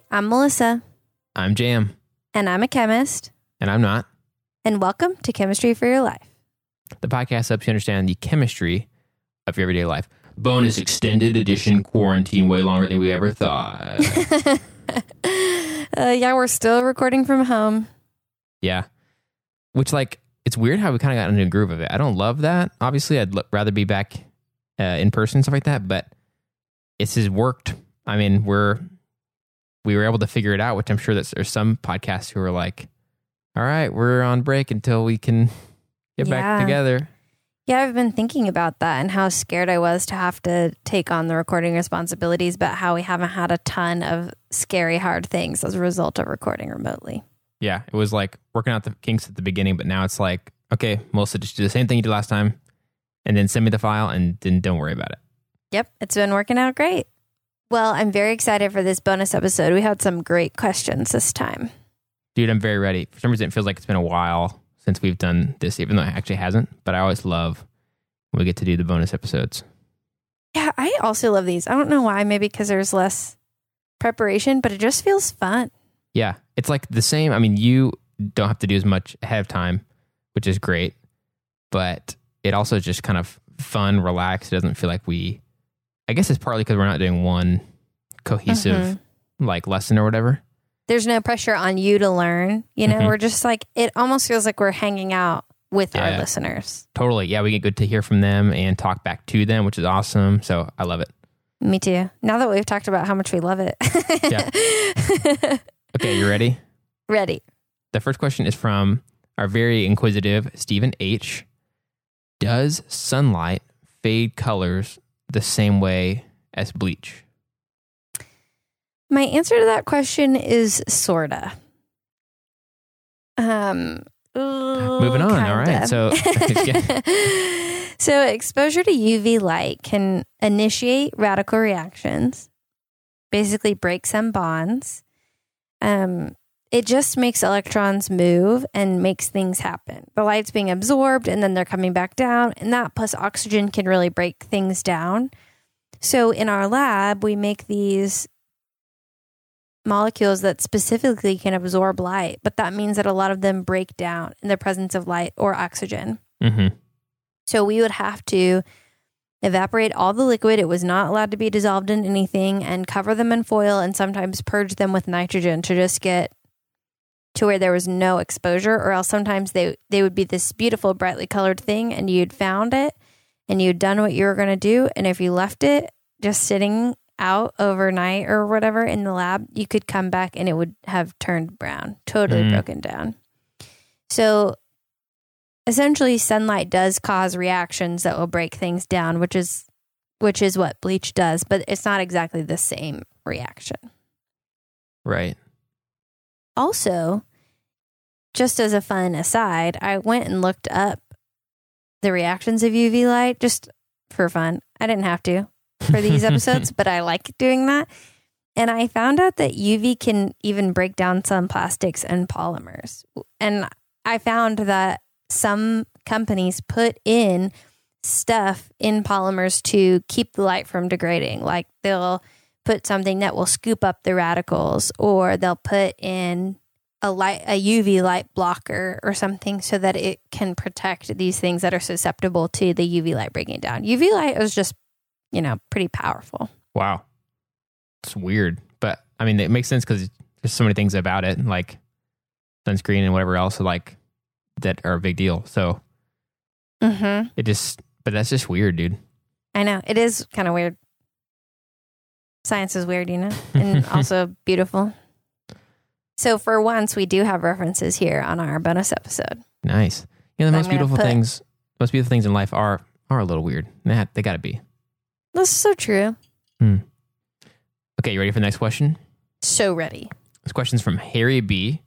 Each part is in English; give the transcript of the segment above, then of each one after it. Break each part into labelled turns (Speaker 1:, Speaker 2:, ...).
Speaker 1: I'm Melissa.
Speaker 2: I'm Jam.
Speaker 1: And I'm a chemist.
Speaker 2: And I'm not.
Speaker 1: And welcome to Chemistry for Your Life.
Speaker 2: The podcast helps you understand the chemistry of your everyday life. Bonus extended edition quarantine way longer than we ever thought.
Speaker 1: Yeah, we're still recording from home.
Speaker 2: Yeah. Which, it's weird how we kind of got into a groove of it. I don't love that. Obviously, I'd rather be back in person and stuff like that, but it's just worked. I mean, we were able to figure it out, which I'm sure that there's some podcasts who are like, all right, we're on break until we can get back together.
Speaker 1: Yeah, I've been thinking about that and how scared I was to have to take on the recording responsibilities, but how we haven't had a ton of scary, hard things as a result of recording remotely.
Speaker 2: Yeah, it was like working out the kinks at the beginning, but now it's like, okay, Melissa, just do the same thing you did last time and then send me the file and then don't worry about it.
Speaker 1: Yep, it's been working out great. Well, I'm very excited for this bonus episode. We had some great questions this time.
Speaker 2: Dude, I'm very ready. For some reason, it feels like it's been a while since we've done this, even though it actually hasn't. But I always love when we get to do the bonus episodes.
Speaker 1: Yeah, I also love these. I don't know why. Maybe because there's less preparation, but it just feels fun.
Speaker 2: Yeah, it's like the same. I mean, you don't have to do as much ahead of time, which is great. But it also is just kind of fun, relaxed. It doesn't feel like I guess it's partly because we're not doing one cohesive lesson or whatever.
Speaker 1: There's no pressure on you to learn. You know, we're just it almost feels like we're hanging out with our listeners.
Speaker 2: Totally. Yeah, we get good to hear from them and talk back to them, which is awesome. So I love it.
Speaker 1: Me too. Now that we've talked about how much we love it.
Speaker 2: Yeah. Okay, you ready?
Speaker 1: Ready.
Speaker 2: The first question is from our very inquisitive Stephen H. Does sunlight fade colors the same way as bleach?
Speaker 1: My answer to that question is sorta.
Speaker 2: Moving on. All right. So,
Speaker 1: so exposure to UV light can initiate radical reactions, basically break some bonds. It just makes electrons move and makes things happen. The light's being absorbed and then they're coming back down, and that plus oxygen can really break things down. So in our lab, we make these molecules that specifically can absorb light, but that means that a lot of them break down in the presence of light or oxygen.
Speaker 2: Mm-hmm.
Speaker 1: So we would have to evaporate all the liquid. It was not allowed to be dissolved in anything, and cover them in foil and sometimes purge them with nitrogen to just get to where there was no exposure, or else sometimes they would be this beautiful, brightly colored thing and you'd found it and you'd done what you were going to do. And if you left it just sitting out overnight or whatever in the lab, you could come back and it would have turned brown, totally broken down. So essentially sunlight does cause reactions that will break things down, which is what bleach does, but it's not exactly the same reaction.
Speaker 2: Right.
Speaker 1: Also, just as a fun aside, I went and looked up the reactions of UV light just for fun. I didn't have to for these episodes, but I like doing that. And I found out that UV can even break down some plastics and polymers. And I found that some companies put in stuff in polymers to keep the light from degrading. Like they'll put something that will scoop up the radicals, or they'll put in a UV light blocker or something so that it can protect these things that are susceptible to the UV light breaking down. UV light is just, pretty powerful.
Speaker 2: Wow. It's weird. But I mean, it makes sense because there's so many things about it, like sunscreen and whatever else, that are a big deal. So but that's just weird, dude.
Speaker 1: I know. It is kind of weird. Science is weird, and also beautiful. So for once, we do have references here on our bonus episode.
Speaker 2: Nice. The most beautiful things in life are a little weird. They got to be.
Speaker 1: This is so true.
Speaker 2: Okay, you ready for the next question?
Speaker 1: So ready.
Speaker 2: This question's from Harry B.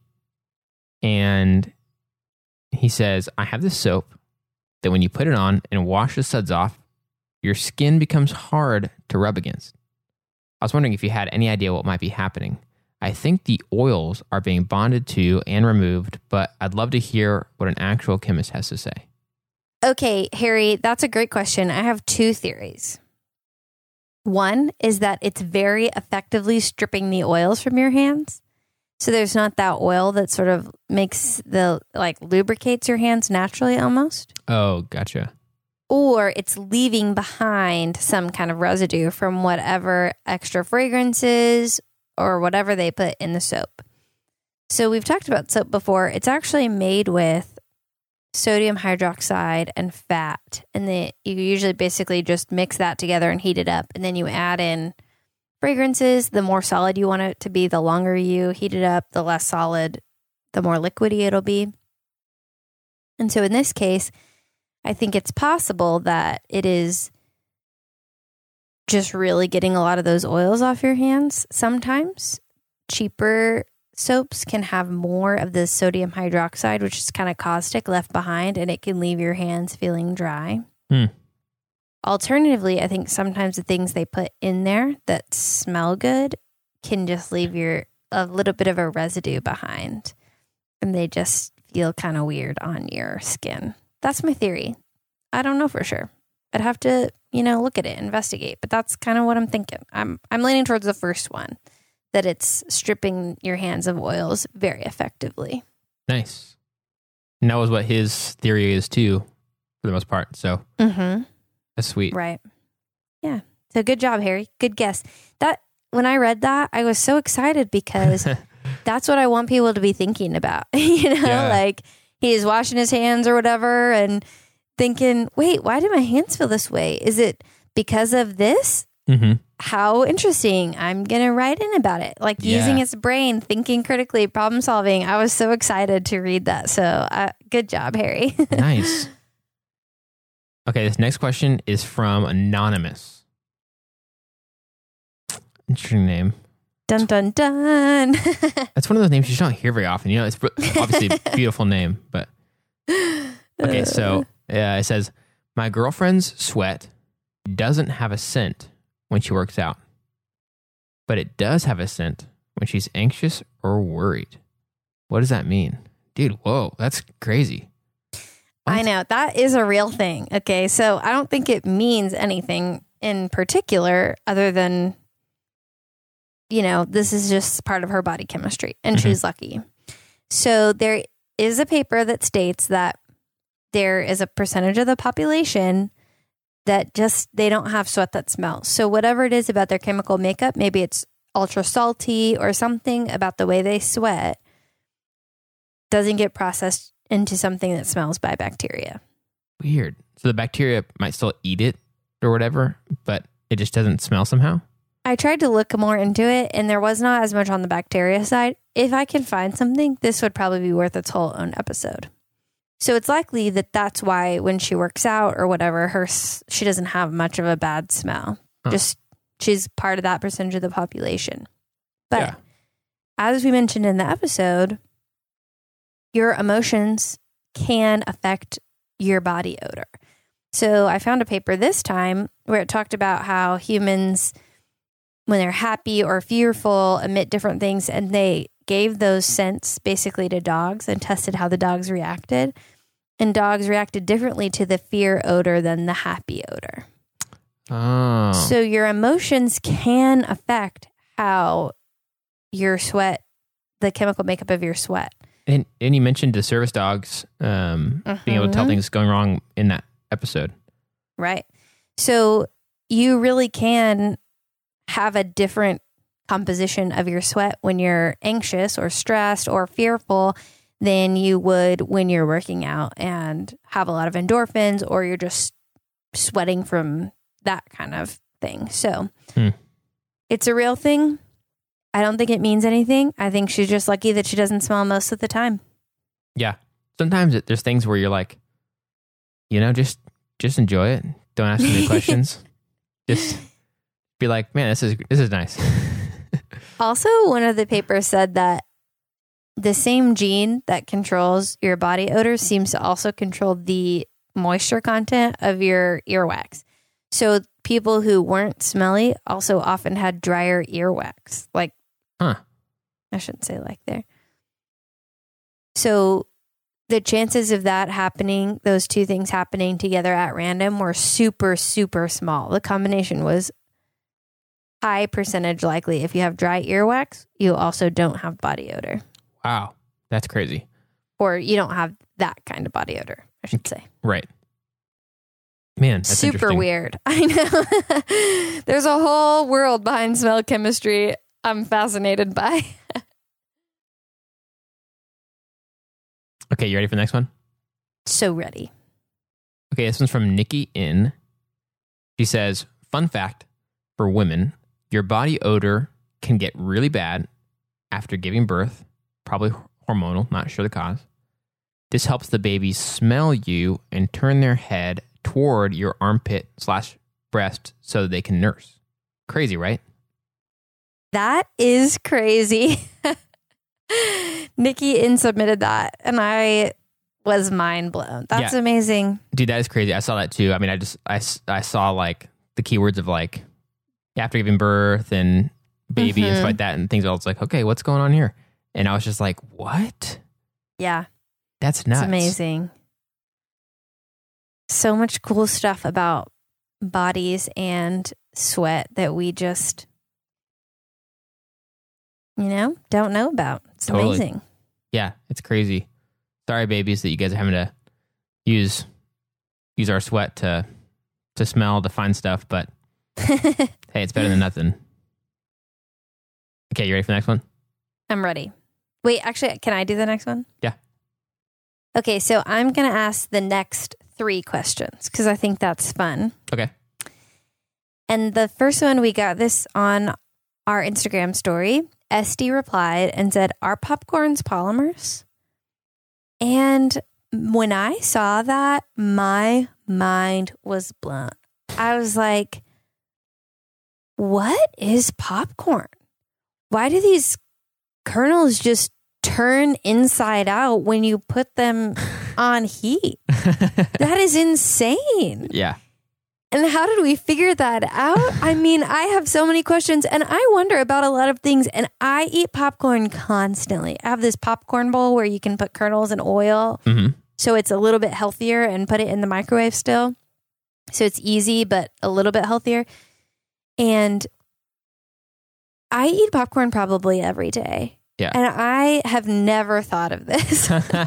Speaker 2: And he says, I have this soap that when you put it on and wash the suds off, your skin becomes hard to rub against. I was wondering if you had any idea what might be happening. I think the oils are being bonded to and removed, but I'd love to hear what an actual chemist has to say.
Speaker 1: Okay, Harry, that's a great question. I have two theories. One is that it's very effectively stripping the oils from your hands. So there's not that oil that sort of makes lubricates your hands naturally almost.
Speaker 2: Oh, gotcha.
Speaker 1: Or it's leaving behind some kind of residue from whatever extra fragrances or whatever they put in the soap. So we've talked about soap before. It's actually made with sodium hydroxide and fat. And you usually basically just mix that together and heat it up. And then you add in fragrances. The more solid you want it to be, the longer you heat it up, the less solid, the more liquidy it'll be. And so in this case, I think it's possible that it is just really getting a lot of those oils off your hands. Sometimes cheaper soaps can have more of the sodium hydroxide, which is kind of caustic, left behind, and it can leave your hands feeling dry. Alternatively, I think sometimes the things they put in there that smell good can just leave a little bit of a residue behind, and they just feel kind of weird on your skin. That's my theory. I don't know for sure. I'd have to, look at it, investigate, but that's kind of what I'm thinking. I'm leaning towards the first one, that it's stripping your hands of oils very effectively.
Speaker 2: Nice. And that was what his theory is too, for the most part. So that's sweet.
Speaker 1: Right. Yeah. So good job, Harry. Good guess. When I read that, I was so excited because that's what I want people to be thinking about. Like he's washing his hands or whatever and thinking, wait, why do my hands feel this way? Is it because of this? How interesting. I'm going to write in about it. Using its brain, thinking critically, problem solving. I was so excited to read that. So good job, Harry.
Speaker 2: Nice. Okay, this next question is from Anonymous. Interesting name.
Speaker 1: Dun, dun, dun.
Speaker 2: That's one of those names you don't hear very often. It's obviously a beautiful name, but... Okay, so it says, my girlfriend's sweat doesn't have a scent when she works out, but it does have a scent when she's anxious or worried. What does that mean? Dude, whoa, that's crazy. What?
Speaker 1: I know. That is a real thing. Okay, so I don't think it means anything in particular other than, this is just part of her body chemistry, and she's lucky. So there is a paper that states that there is a percentage of the population that they don't have sweat that smells. So whatever it is about their chemical makeup, maybe it's ultra salty or something about the way they sweat, doesn't get processed into something that smells by bacteria.
Speaker 2: Weird. So the bacteria might still eat it or whatever, but it just doesn't smell somehow?
Speaker 1: I tried to look more into it, and there was not as much on the bacteria side. If I can find something, this would probably be worth its whole own episode. So it's likely that that's why when she works out or whatever, she doesn't have much of a bad smell. Just she's part of that percentage of the population. But as we mentioned in the episode, your emotions can affect your body odor. So I found a paper this time where it talked about how humans, when they're happy or fearful, emit different things, and they gave those scents basically to dogs and tested how the dogs reacted. And dogs reacted differently to the fear odor than the happy odor.
Speaker 2: Oh.
Speaker 1: So your emotions can affect how your sweat, the chemical makeup of your sweat.
Speaker 2: And you mentioned the service dogs being able to tell things going wrong in that episode.
Speaker 1: Right. So you really can have a different composition of your sweat when you're anxious or stressed or fearful than you would when you're working out and have a lot of endorphins, or you're just sweating from that kind of thing. So it's a real thing. I don't think it means anything. I think she's just lucky that she doesn't smell most of the time.
Speaker 2: Yeah. Sometimes there's things where you're like, just enjoy it. Don't ask me any questions. Just be like, man, this is nice.
Speaker 1: Also, one of the papers said that the same gene that controls your body odor seems to also control the moisture content of your earwax. So people who weren't smelly also often had drier earwax. I shouldn't say like there. So the chances of that happening, those two things happening together at random, were super, super small. The combination was high percentage likely if you have dry earwax, you also don't have body odor.
Speaker 2: Wow. That's crazy.
Speaker 1: Or you don't have that kind of body odor, I should say.
Speaker 2: Right. Man, that's
Speaker 1: super weird. I know. There's a whole world behind smell chemistry I'm fascinated by.
Speaker 2: Okay, you ready for the next one?
Speaker 1: So ready.
Speaker 2: Okay, this one's from Nikki N. She says, fun fact for women, your body odor can get really bad after giving birth, probably hormonal, not sure the cause. This helps the baby smell you and turn their head toward your armpit/breast so that they can nurse. Crazy, right?
Speaker 1: That is crazy. Nikki N submitted that and I was mind blown. That's amazing.
Speaker 2: Dude, that is crazy. I saw that too. I mean, I saw like the keywords of like after giving birth and baby and stuff like that and things. I was like, okay, what's going on here? And I was just like, what?
Speaker 1: Yeah.
Speaker 2: That's nuts.
Speaker 1: It's amazing. So much cool stuff about bodies and sweat that we just, don't know about. It's
Speaker 2: totally
Speaker 1: amazing.
Speaker 2: Yeah, it's crazy. Sorry, babies, that you guys are having to use our sweat to smell, to find stuff, but hey, it's better than nothing. Okay, you ready for the next one?
Speaker 1: I'm ready. Wait, actually, can I do the next one?
Speaker 2: Yeah.
Speaker 1: Okay, so I'm going to ask the next 3 questions because I think that's fun.
Speaker 2: Okay.
Speaker 1: And the first one, we got this on our Instagram story. Esty replied and said, are popcorns polymers? And when I saw that, my mind was blown. I was like, what is popcorn? Why do these kernels just turn inside out when you put them on heat? That is insane.
Speaker 2: Yeah.
Speaker 1: And how did we figure that out? I mean, I have so many questions and I wonder about a lot of things, and I eat popcorn constantly. I have this popcorn bowl where you can put kernels and oil.
Speaker 2: Mm-hmm.
Speaker 1: So it's a little bit healthier, and put it in the microwave still. So it's easy, but a little bit healthier. And I eat popcorn probably every day.
Speaker 2: Yeah.
Speaker 1: And I have never thought of this.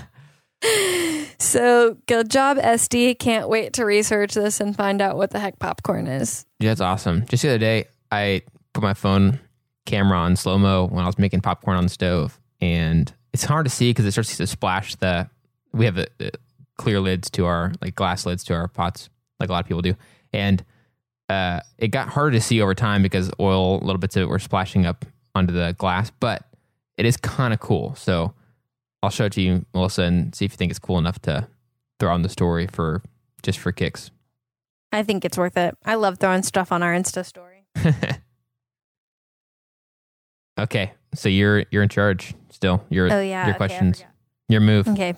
Speaker 1: So good job, SD. Can't wait to research this and find out what the heck popcorn is.
Speaker 2: Yeah, that's awesome. Just the other day, I put my phone camera on slow-mo when I was making popcorn on the stove. And it's hard to see because it starts to splash we have the clear lids to our, like glass lids to our pots, like a lot of people do. And it got harder to see over time because little bits of it were splashing up onto the glass. But it is kind of cool. So I'll show it to you, Melissa, and see if you think it's cool enough to throw on the story for kicks.
Speaker 1: I think it's worth it. I love throwing stuff on our Insta story.
Speaker 2: Okay, so you're in charge still. Your questions, your move.
Speaker 1: Okay.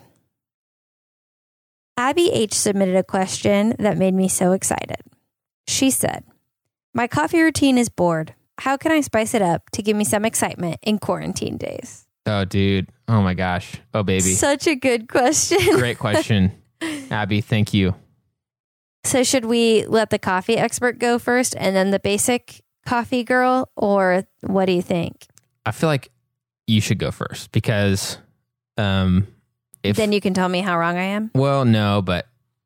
Speaker 1: Abby H submitted a question that made me so excited. She said, my coffee routine is bored. How can I spice it up to give me some excitement in quarantine days?
Speaker 2: Oh, dude. Oh, my gosh. Oh, baby.
Speaker 1: Such a good question.
Speaker 2: Great question. Abby, thank you.
Speaker 1: So should we let the coffee expert go first and then the basic coffee girl? Or what do you think?
Speaker 2: I feel like you should go first because
Speaker 1: then you can tell me how wrong I am.
Speaker 2: Well, no, but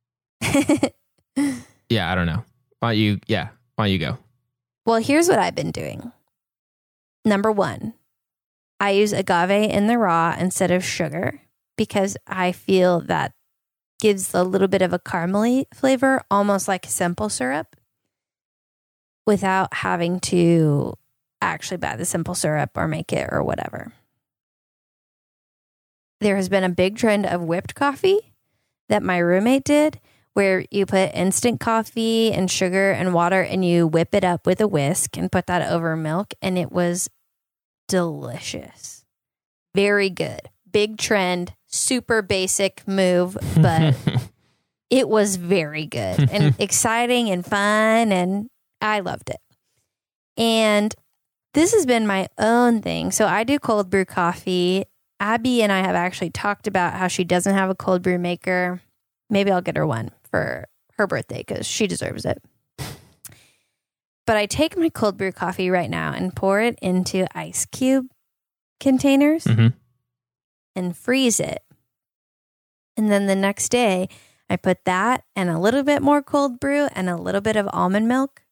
Speaker 2: yeah, I don't know. Why don't you go?
Speaker 1: Well, here's what I've been doing. Number 1, I use agave in the raw instead of sugar because I feel that gives a little bit of a caramely flavor, almost like simple syrup, without having to actually buy the simple syrup or make it or whatever. There has been a big trend of whipped coffee that my roommate did, where you put instant coffee and sugar and water and you whip it up with a whisk and put that over milk. And it was delicious. Very good. Big trend, super basic move, but it was very good and exciting and fun. And I loved it. And this has been my own thing. So I do cold brew coffee. Abby and I have actually talked about how she doesn't have a cold brew maker. Maybe I'll get her one for her birthday because she deserves it. But I take my cold brew coffee right now and pour it into ice cube containers and freeze it. And then the next day, I put that and a little bit more cold brew and a little bit of almond milk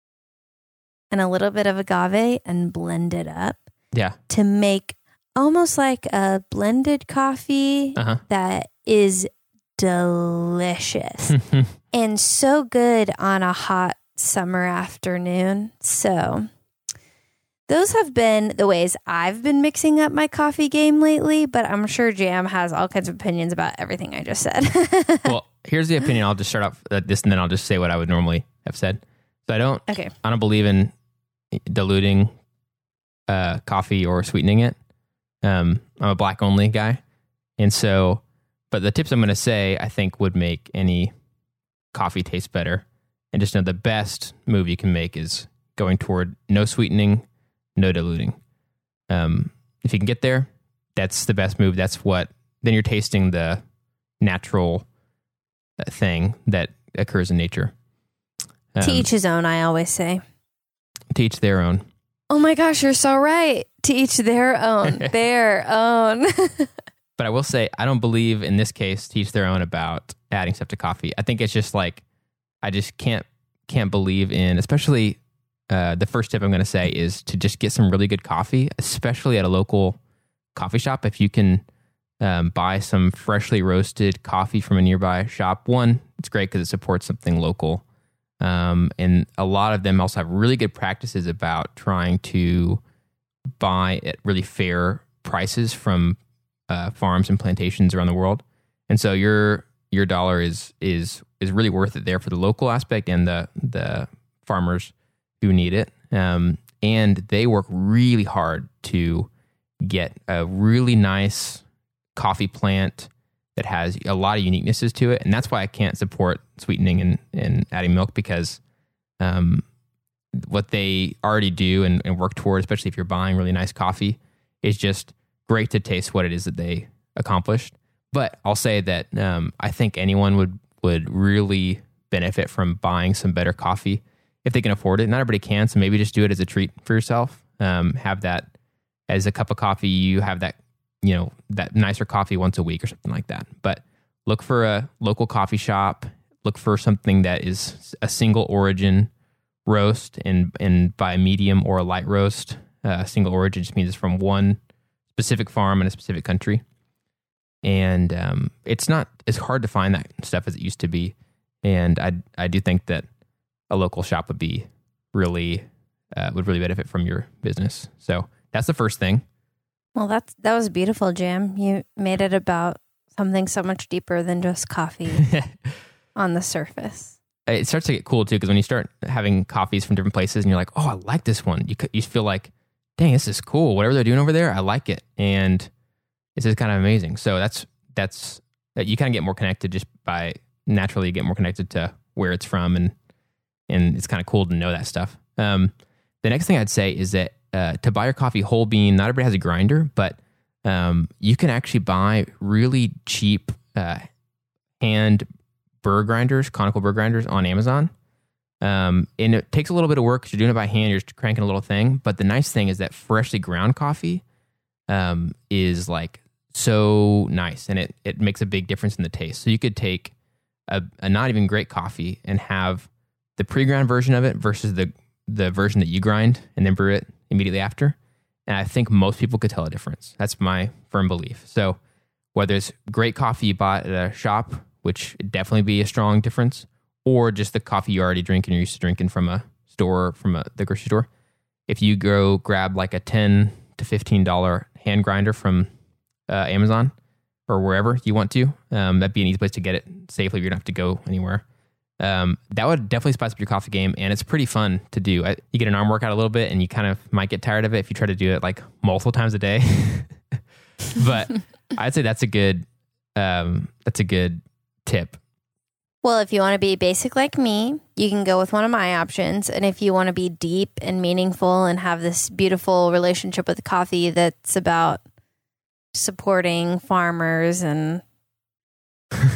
Speaker 1: and a little bit of agave and blend it up.
Speaker 2: Yeah.
Speaker 1: To make almost like a blended coffee that is delicious and so good on a hot summer afternoon. So those have been the ways I've been mixing up my coffee game lately, but I'm sure Jam has all kinds of opinions about everything I just said.
Speaker 2: Well, here's the opinion. I'll just start off this and then I'll just say what I would normally have said. So I don't believe in diluting coffee or sweetening it. I'm a black only guy. And so, but the tips I'm going to say, I think would make any coffee taste better. And just know the best move you can make is going toward no sweetening, no diluting. If you can get there, that's the best move. That's what, then you're tasting the natural thing that occurs in nature.
Speaker 1: To each his own, I always say.
Speaker 2: To each their own.
Speaker 1: Oh my gosh, you're so right. To each their own. Their own.
Speaker 2: But I will say, I don't believe in this case, to each their own about adding stuff to coffee. I think it's just like, I just can't believe in, especially the first tip I'm going to say is to just get some really good coffee, especially at a local coffee shop. If you can buy some freshly roasted coffee from a nearby shop, one, it's great because it supports something local. And a lot of them also have really good practices about trying to buy at really fair prices from farms and plantations around the world. And so your dollar is really worth it there for the local aspect and the farmers who need it. And they work really hard to get a really nice coffee plant that has a lot of uniquenesses to it. And that's why I can't support sweetening and adding milk, because what they already do and work toward, especially if you're buying really nice coffee, is just great to taste what it is that they accomplished. But I'll say that I think anyone would really benefit from buying some better coffee if they can afford it. Not everybody can, so maybe just do it as a treat for yourself. Have that as a cup of coffee. You have that, that nicer coffee once a week or something like that. But look for a local coffee shop. Look for something that is a single origin roast, and by a medium or a light roast. Single origin just means it's from one specific farm in a specific country. And it's not as hard to find that stuff as it used to be. And I do think that a local shop would be really benefit from your business. So that's the first thing.
Speaker 1: Well, that was beautiful, Jam. You made it about something so much deeper than just coffee on the surface.
Speaker 2: It starts to get cool too, because when you start having coffees from different places and you're like, oh, I like this one. You feel like, dang, this is cool. Whatever they're doing over there, I like it. And it's just kind of amazing. So that's you kind of get more connected just by naturally get more connected to where it's from, and it's kind of cool to know that stuff. The next thing I'd say is that to buy your coffee whole bean, not everybody has a grinder, but you can actually buy really cheap hand burr grinders, conical burr grinders on Amazon. And it takes a little bit of work because you're doing it by hand, you're just cranking a little thing. But the nice thing is that freshly ground coffee is like so nice, and it makes a big difference in the taste. So you could take a not even great coffee and have the pre-ground version of it versus the version that you grind and then brew it immediately after. And I think most people could tell a difference. That's my firm belief. So whether it's great coffee you bought at a shop, which would definitely be a strong difference, or just the coffee you already drink and you're used to drinking from a store, from the grocery store. If you go grab like a $10 to $15 hand grinder from Amazon or wherever you want to, that'd be an easy place to get it safely. You don't have to go anywhere. That would definitely spice up your coffee game, and it's pretty fun to do. You get an arm workout a little bit, and you kind of might get tired of it if you try to do it like multiple times a day. But I'd say that's a good tip.
Speaker 1: Well, if you want to be basic like me, you can go with one of my options. And if you want to be deep and meaningful and have this beautiful relationship with coffee that's about supporting farmers and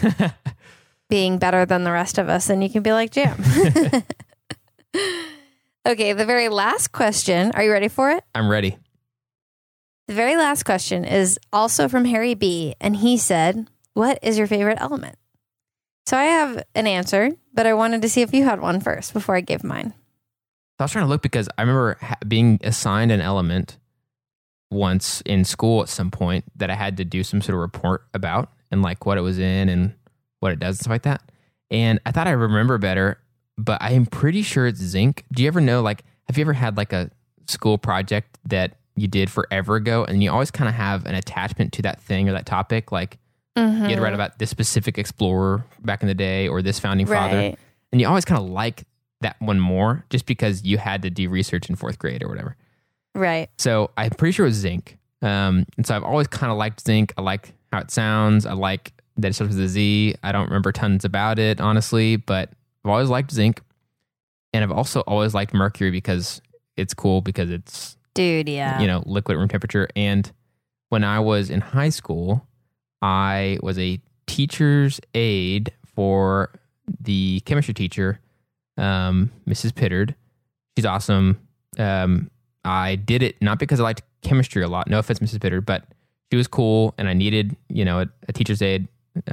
Speaker 1: being better than the rest of us, then you can be like Jam. Okay, the very last question. Are you ready for it?
Speaker 2: I'm ready.
Speaker 1: The very last question is also from Harry B. And he said, what is your favorite element? So I have an answer, but I wanted to see if you had one first before I gave mine.
Speaker 2: I was trying to look because I remember being assigned an element once in school at some point that I had to do some sort of report about and like what it was in and what it does and stuff like that. And I thought I remember better, but I am pretty sure it's zinc. Do you ever know, like, have you ever had like a school project that you did forever ago and you always kind of have an attachment to that thing or that topic? Like you had to write about this specific explorer back in the day or this founding father. And you always kind of like that one more just because you had to do research in 4th grade or whatever.
Speaker 1: Right.
Speaker 2: So I'm pretty sure it was zinc. And so I've always kind of liked zinc. I like how it sounds. I like that it starts with a Z. I don't remember tons about it, honestly, but I've always liked zinc. And I've also always liked mercury because it's cool because it's,
Speaker 1: dude, yeah,
Speaker 2: liquid at room temperature. And when I was in high school, I was a teacher's aide for the chemistry teacher, Mrs. Pittard. She's awesome. I did it not because I liked chemistry a lot. No offense, Mrs. Pittard, but she was cool, and I needed, a teacher's aide,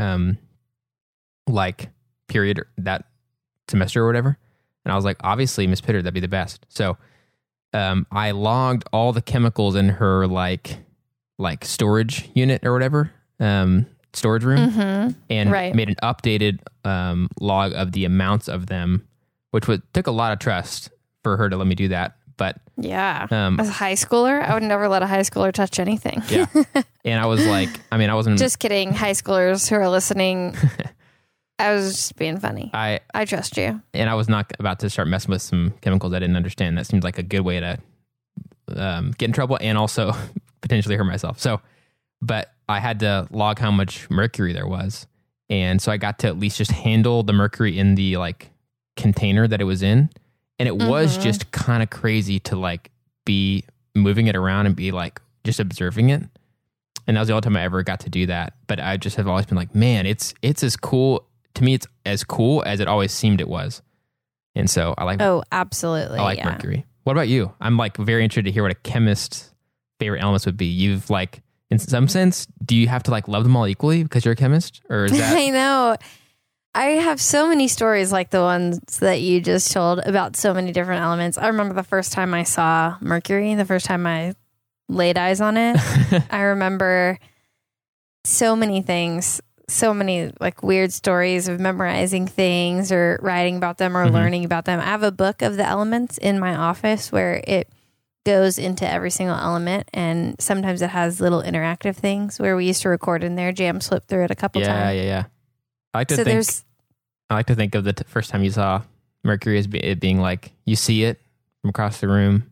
Speaker 2: period that semester or whatever. And I was like, obviously, Miss Pittard, that'd be the best. So, I logged all the chemicals in her like storage unit or whatever, storage room, and made an updated log of the amounts of them, which took a lot of trust for her to let me do that. But
Speaker 1: yeah, as a high schooler, I would never let a high schooler touch anything.
Speaker 2: Yeah, and I was like, I wasn't
Speaker 1: just kidding. High schoolers who are listening, I was just being funny. I trust you,
Speaker 2: and I was not about to start messing with some chemicals I didn't understand. That seems like a good way to get in trouble and also potentially hurt myself. So, but I had to log how much mercury there was, and so I got to at least just handle the mercury in the like container that it was in. And it was just kind of crazy to be moving it around and be just observing it. And that was the only time I ever got to do that. But I just have always been like, man, it's as cool to me. It's as cool as it always seemed it was. And so I like.
Speaker 1: Oh, absolutely.
Speaker 2: I like mercury. What about you? I'm very interested to hear what a chemist's favorite elements would be. You've in some sense, do you have to love them all equally because you're a chemist, or is that?
Speaker 1: I know. I have so many stories like the ones that you just told about so many different elements. I remember the first time I saw mercury, the first time I laid eyes on it. I remember so many things, so many weird stories of memorizing things or writing about them or learning about them. I have a book of the elements in my office where it goes into every single element, and sometimes it has little interactive things where we used to record in there. Jam slipped through it a couple times.
Speaker 2: Yeah. I like to think of the first time you saw mercury as it being you see it from across the room.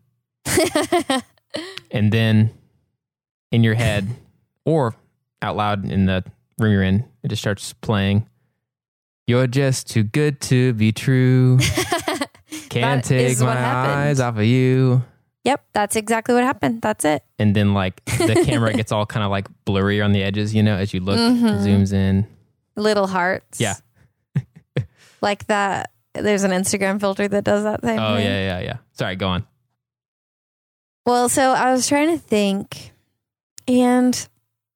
Speaker 2: And then in your head or out loud in the room you're in, it just starts playing. You're just too good to be true. Can't take my eyes off of you.
Speaker 1: Yep, that's exactly what happened. That's it.
Speaker 2: And then the camera gets all kind of blurry on the edges, as you look, zooms in.
Speaker 1: Little hearts.
Speaker 2: Yeah.
Speaker 1: Like that. There's an Instagram filter that does that thing.
Speaker 2: Oh, yeah. Sorry, go on.
Speaker 1: Well, so I was trying to think, and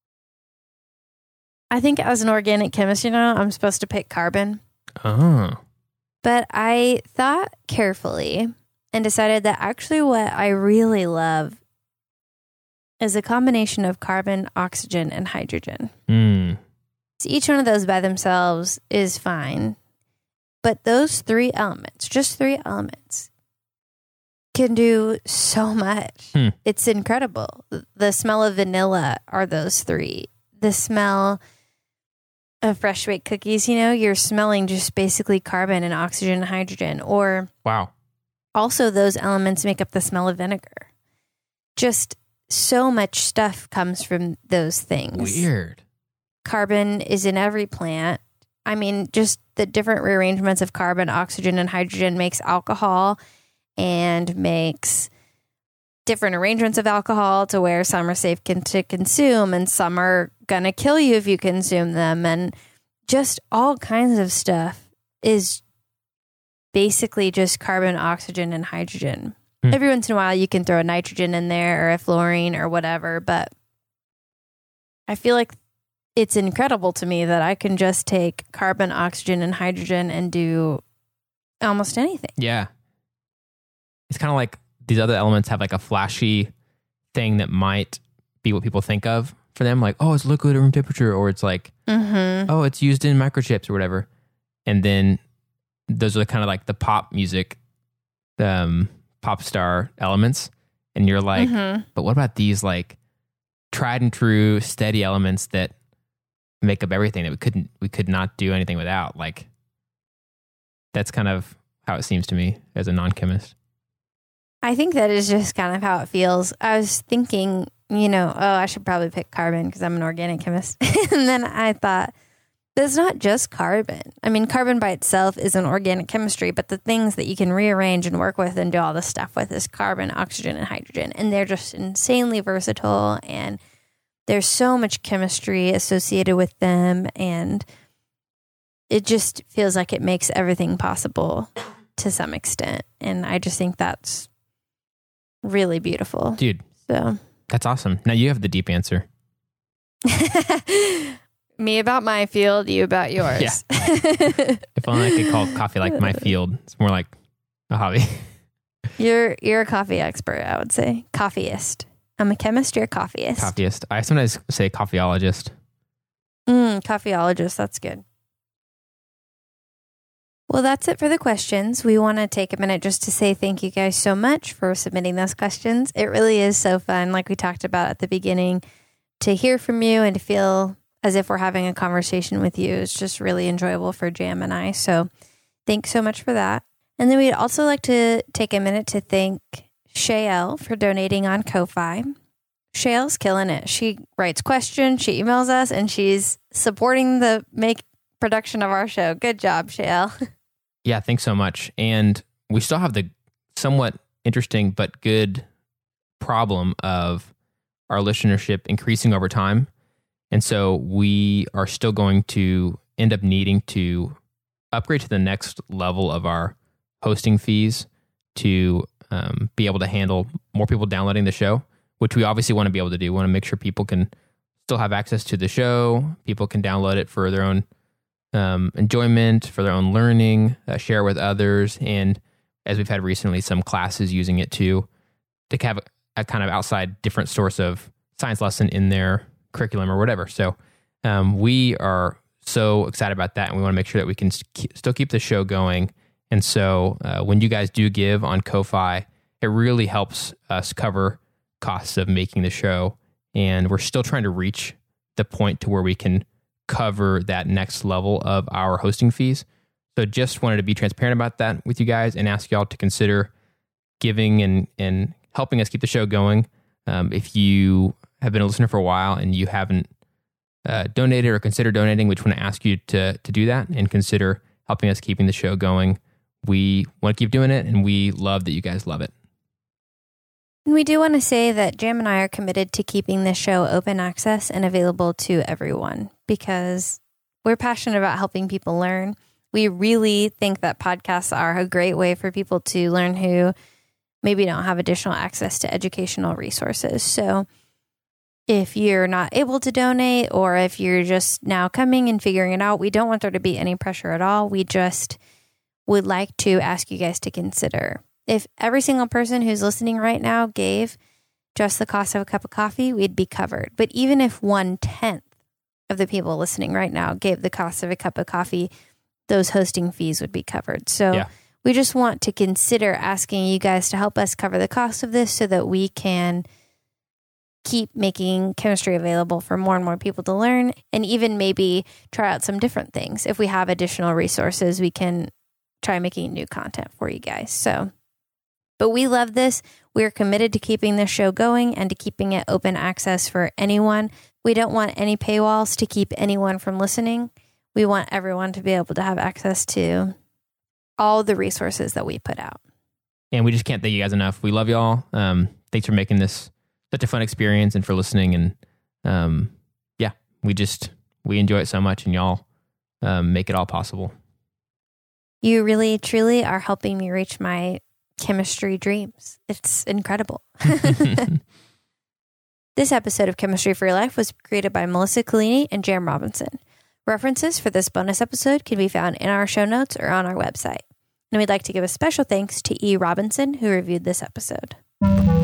Speaker 1: I think as an organic chemist, I'm supposed to pick carbon.
Speaker 2: Oh.
Speaker 1: But I thought carefully and decided that actually what I really love is a combination of carbon, oxygen, and hydrogen. So each one of those by themselves is fine. But those three elements, just three elements, can do so much. It's incredible. The smell of vanilla are those three. The smell of fresh baked cookies, you're smelling just basically carbon and oxygen and hydrogen. Or
Speaker 2: wow.
Speaker 1: Also, those elements make up the smell of vinegar. Just so much stuff comes from those things.
Speaker 2: Weird.
Speaker 1: Carbon is in every plant. Just the different rearrangements of carbon, oxygen, and hydrogen makes alcohol and makes different arrangements of alcohol to where some are safe to consume and some are going to kill you if you consume them. And just all kinds of stuff is basically just carbon, oxygen, and hydrogen.
Speaker 2: Hmm.
Speaker 1: Every once in a while, you can throw a nitrogen in there or a fluorine or whatever, but I feel like it's incredible to me that I can just take carbon, oxygen, and hydrogen and do almost anything.
Speaker 2: Yeah. It's kind of like these other elements have like a flashy thing that might be what people think of for them. Like, oh, it's liquid at room temperature, or it's like, oh, it's used in microchips or whatever. And then those are kind of like the pop music, pop star elements. And you're like, but what about these like tried and true steady elements that make up everything that we could not do anything without? Like, that's kind of how it seems to me as a non-chemist.
Speaker 1: I think that is just kind of how it feels. I was thinking, I should probably pick carbon because I'm an organic chemist. And then I thought, there's not just carbon. I mean, carbon by itself is an organic chemistry, but the things that you can rearrange and work with and do all this stuff with is carbon, oxygen, and hydrogen. And they're just insanely versatile, and there's so much chemistry associated with them. And it just feels like it makes everything possible to some extent. And I just think that's really beautiful.
Speaker 2: Dude,
Speaker 1: so
Speaker 2: that's awesome. Now you have the deep answer.
Speaker 1: Me about my field, you about yours.
Speaker 2: Yeah. If only I could call coffee like my field. It's more like a hobby.
Speaker 1: You're a coffee expert, I would say. Coffeeist. I'm a chemist, you're a coffeeist.
Speaker 2: Coffeeist. I sometimes say coffeeologist.
Speaker 1: Coffeeologist, that's good. Well, that's it for the questions. We want to take a minute just to say thank you guys so much for submitting those questions. It really is so fun, like we talked about at the beginning, to hear from you and to feel as if we're having a conversation with you. It's just really enjoyable for Jam and I. So thanks so much for that. And then we'd also like to take a minute to thank Shael for donating on Ko-Fi. Shael's killing it. She writes questions, she emails us, and she's supporting the production of our show. Good job, Shael.
Speaker 2: Yeah, thanks so much. And we still have the somewhat interesting but good problem of our listenership increasing over time. And so we are still going to end up needing to upgrade to the next level of our hosting fees to be able to handle more people downloading the show, which we obviously want to be able to do. We want to make sure people can still have access to the show. People can download it for their own enjoyment, for their own learning, share with others. And as we've had recently, some classes using it to have a kind of outside different source of science lesson in their curriculum or whatever. So we are so excited about that, and we want to make sure that we can still keep the show going. And so when you guys do give on Ko-Fi, it really helps us cover costs of making the show. And we're still trying to reach the point to where we can cover that next level of our hosting fees. So just wanted to be transparent about that with you guys and ask y'all to consider giving and helping us keep the show going. If you have been a listener for a while and you haven't donated or considered donating, we just want to ask you to do that and consider helping us keeping the show going. We want to keep doing it, and we love that you guys love it.
Speaker 1: And we do want to say that Jam and I are committed to keeping this show open access and available to everyone because we're passionate about helping people learn. We really think that podcasts are a great way for people to learn who maybe don't have additional access to educational resources. So if you're not able to donate, or if you're just now coming and figuring it out, we don't want there to be any pressure at all. We just would like to ask you guys to consider. If every single person who's listening right now gave just the cost of a cup of coffee, we'd be covered. But even if 1/10 of the people listening right now gave the cost of a cup of coffee, those hosting fees would be covered. So we just want to consider asking you guys to help us cover the cost of this so that we can keep making chemistry available for more and more people to learn, and even maybe try out some different things. If we have additional resources, we can try making new content for you guys. But we love this. We're committed to keeping this show going and to keeping it open access for anyone. We don't want any paywalls to keep anyone from listening. We want everyone to be able to have access to all the resources that we put out.
Speaker 2: And we just can't thank you guys enough. We love y'all. Thanks for making this such a fun experience and for listening. And we enjoy it so much, and y'all make it all possible.
Speaker 1: You really, truly are helping me reach my chemistry dreams. It's incredible. This episode of Chemistry for Your Life was created by Melissa Collini and Jam Robinson. References for this bonus episode can be found in our show notes or on our website. And we'd like to give a special thanks to E. Robinson, who reviewed this episode.